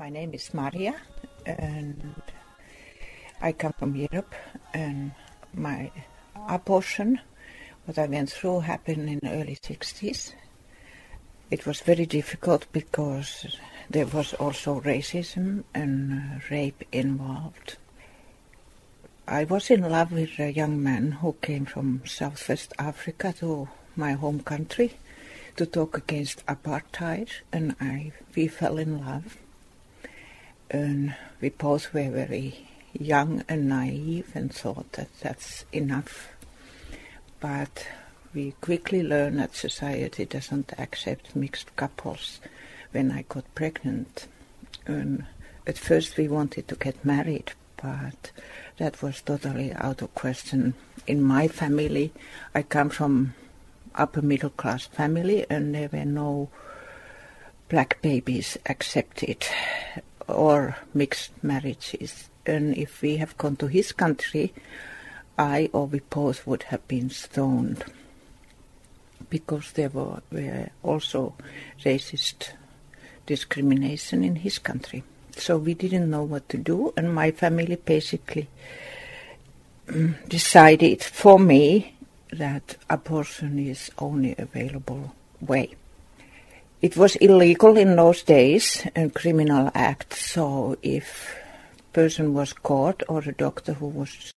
My name is Maria, and I come from Europe, and my abortion, what I went through, happened in the early 60s. It was very difficult because there was also racism and rape involved. I was in love with a young man who came from Southwest Africa to my home country to talk against apartheid, and we fell in love. And we both were very young and naive and thought that that's enough. But we quickly learned that society doesn't accept mixed couples. When I got pregnant, and at first we wanted to get married, but that was totally out of question. In my family, I come from upper middle class family, and there were no black babies accepted or mixed marriages. And if we have gone to his country, I or we both would have been stoned, because there were also racist discrimination in his country. So we didn't know what to do, and my family basically decided for me that abortion is only available way. It was illegal in those days, a criminal act, so if a person was caught or a doctor who was